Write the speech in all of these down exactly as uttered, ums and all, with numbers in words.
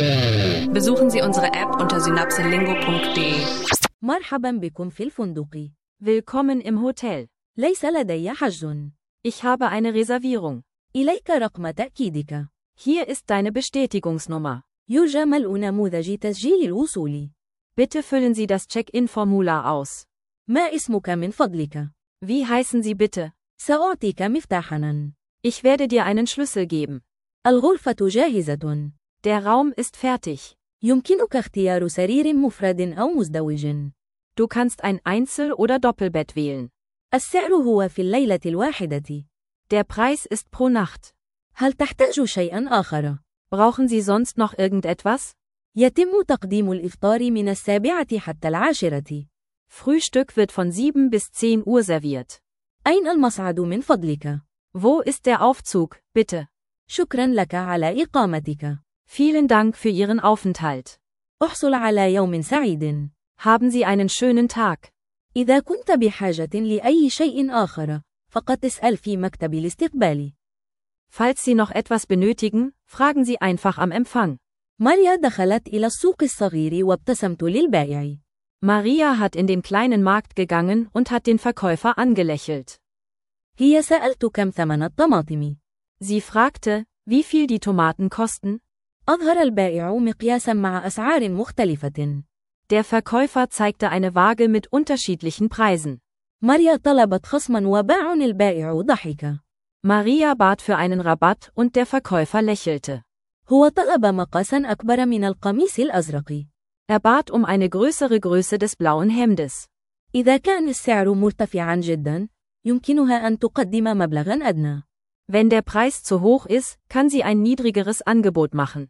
Besuchen Sie unsere App unter synapselingo punkt de. مرحبا بكم في الفندق. Willkommen im Hotel. ليس لدي حجز. Ich habe eine Reservierung. إليك رقم تأكيدك. Hier ist deine Bestätigungsnummer. يرجى ملء نموذج تسجيل الوصول. Bitte füllen Sie das Check-in-Formular aus. ما اسمك من فضلك؟ Wie heißen Sie bitte? سأعطيك مفتاحاً. Ich werde dir einen Schlüssel geben. الغرفة جاهزة. Der Raum ist fertig. يمكنك اختيار سرير مفرد أو مزدوج. Du kannst ein Einzel- oder Doppelbett wählen. السعر هو في الليلة الواحدة. Der Preis ist pro Nacht. هل تحتاج شيئاً آخر؟ Brauchen Sie sonst noch irgendetwas? يتم تقديم الإفطار من السابعة حتى العاشرة. Frühstück wird von sieben bis zehn Uhr serviert. أين المصعد من فضلك؟ Wo ist der Aufzug, bitte? شكراً لك على إقامتك. Vielen Dank für Ihren Aufenthalt. احصل على يوم سعيد. Haben Sie einen schönen Tag. إذا كنت بحاجة لأي شيء آخر، فقد اسأل في مكتب الاستقبال. Falls Sie noch etwas benötigen, fragen Sie einfach am Empfang. ماريا دخلت إلى السوق الصغير وابتسمت للبائع. Maria hat in den kleinen Markt gegangen und hat den Verkäufer angelächelt. هي سألت كم ثمن الطماطم. Sie fragte, wie viel die Tomaten kosten. أظهر البائع مقياسا مع أسعار مختلفة. Der Verkäufer zeigte eine Waage mit unterschiedlichen Preisen. ماريا طلبت خصما وباع البائع ضحك. Maria bat für einen Rabatt und der Verkäufer lächelte. هو طلب مقاسا أكبر من القميص الأزرق. Er bat um eine größere Größe des blauen Hemdes. إذا كان السعر مرتفعا جدا، يمكنها أن تقدم مبلغا أدنى. Wenn der Preis zu hoch ist, kann sie ein niedrigeres Angebot machen.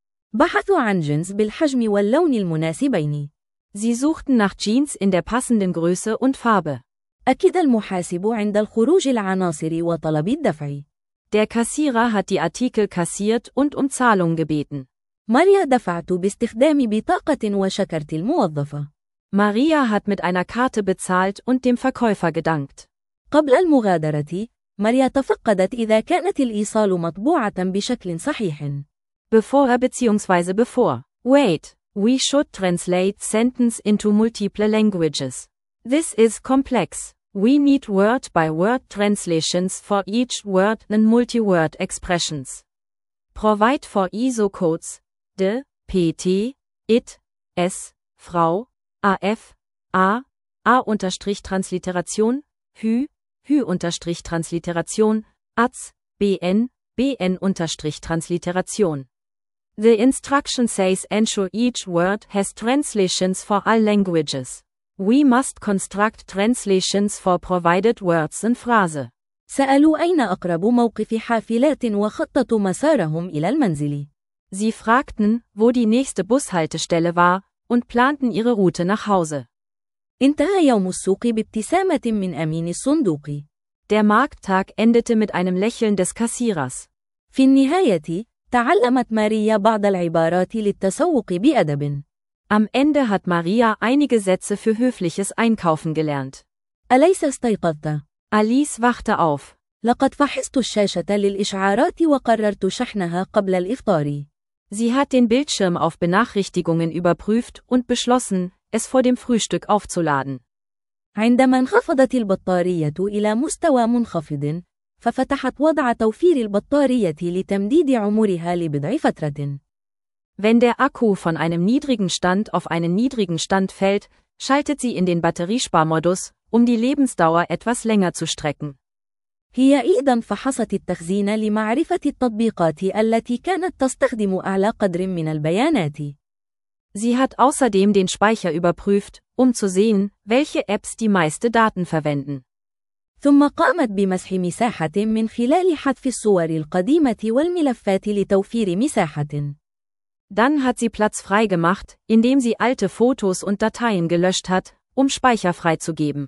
بحثوا عن جنس بالحجم واللون المناسبين. Sie suchten nach Jeans in der passenden Größe und Farbe. أكد المحاسب عند الخروج العناصر وطلب الدفع. Der Kassierer hat die Artikel kassiert und um Zahlung gebeten. ماريا دفعت باستخدام بطاقة وشكرت الموظفة. Maria hat mit einer Karte bezahlt und dem Verkäufer gedankt. قبل المغادرة، ماريا تفقدت إذا كانت الإيصال مطبوعة بشكل صحيح. Bevor bzw. bevor. Wait, we should translate sentence into multiple languages. This is complex. We need word-by-word translations for each word and multi-word expressions. Provide for I S O codes, D, P T, I T, S, Frau, A F, A, A-Transliteration, Hü, Hü-Transliteration, A Z, B N, B N-Transliteration. The instruction says ensure each word has translations for all languages. We must construct translations for provided words and phrase. سألوا أين أقرب موقف حافلات وخططوا مسارهم إلى المنزل. Sie fragten, wo die nächste Bushaltestelle war, und planten ihre Route nach Hause. انتهى يوم السوق بابتسامة من أمين الصندوق. Der Markttag endete mit einem Lächeln des Kassierers. في النهاية، تعلمت ماريا بعض العبارات للتسوق بأدب. Am Ende hat Maria einige Sätze für höfliches Einkaufen gelernt. أليس استيقظت؟ Alice wachte auf. لقد فحصت الشاشة للإشعارات وقررت شحنها قبل الإفطار. Sie hat den Bildschirm auf Benachrichtigungen überprüft und beschlossen, es vor dem Frühstück aufzuladen. عندما انخفضت البطارية إلى مستوى منخفض، ففتحت وضع توفير البطارية لتمديد عمرها لبضع فترة. Wenn der Akku von einem niedrigen Stand auf einen niedrigen Stand fällt, schaltet sie in den Batteriesparmodus, um die Lebensdauer etwas länger zu strecken. هي أيضاً فحصت التخزين لمعرفة التطبيقات التي كانت تستخدم أعلى قدر من البيانات. Sie hat außerdem den Speicher überprüft, um zu sehen, welche Apps die meiste Daten verwenden. ثم قامت بمسح مساحة من خلال حذف الصور القديمة والملفات لتوفير مساحة. Dann hat sie Platz frei gemacht, indem sie alte Fotos und Dateien gelöscht hat, um Speicher freizugeben.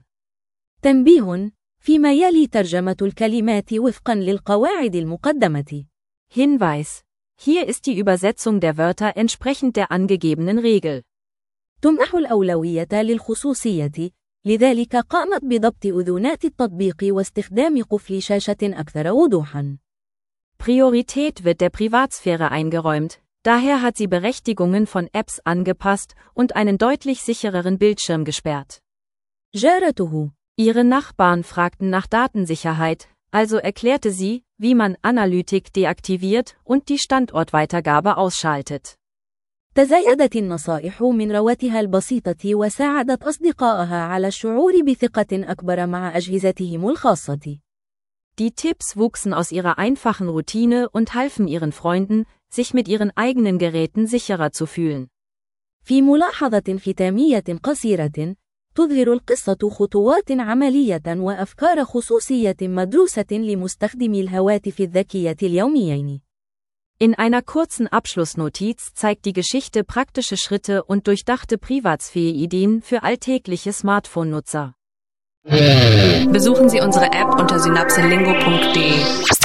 تنبيه: فيما يلي ترجمة الكلمات وفقاً للقواعد المقدمة. Hinweis: Hier ist die Übersetzung der Wörter entsprechend der angegebenen Regel. تمنح الأولوية للخصوصية، لذلك قامت بضبط أذونات التطبيق واستخدام قفل شاشة أكثر وضوحاً. Priorität wird der Privatsphäre eingeräumt, Daher hat sie Berechtigungen von Apps angepasst und einen deutlich sichereren Bildschirm gesperrt. جارته. Ihre Nachbarn fragten nach Datensicherheit, also erklärte sie, wie man Analytik deaktiviert und die Standortweitergabe ausschaltet. تزايدت النصائح من رواتها البسيطة وساعدت أصدقائها على الشعور بثقة أكبر مع أجهزتهم الخاصة. Die Tipps wuchsen aus ihrer einfachen Routine und halfen ihren Freunden, sich mit ihren eigenen Geräten sicherer zu fühlen. في ملاحظة ختامية قصيرة، تظهر القصة خطوات عملية وأفكار خصوصية مدروسة لمستخدمي الهواتف الذكية اليوميين. In einer kurzen Abschlussnotiz zeigt die Geschichte praktische Schritte und durchdachte Privatsphäre-Ideen für alltägliche Smartphone-Nutzer. Besuchen Sie unsere App unter synapselingo punkt de.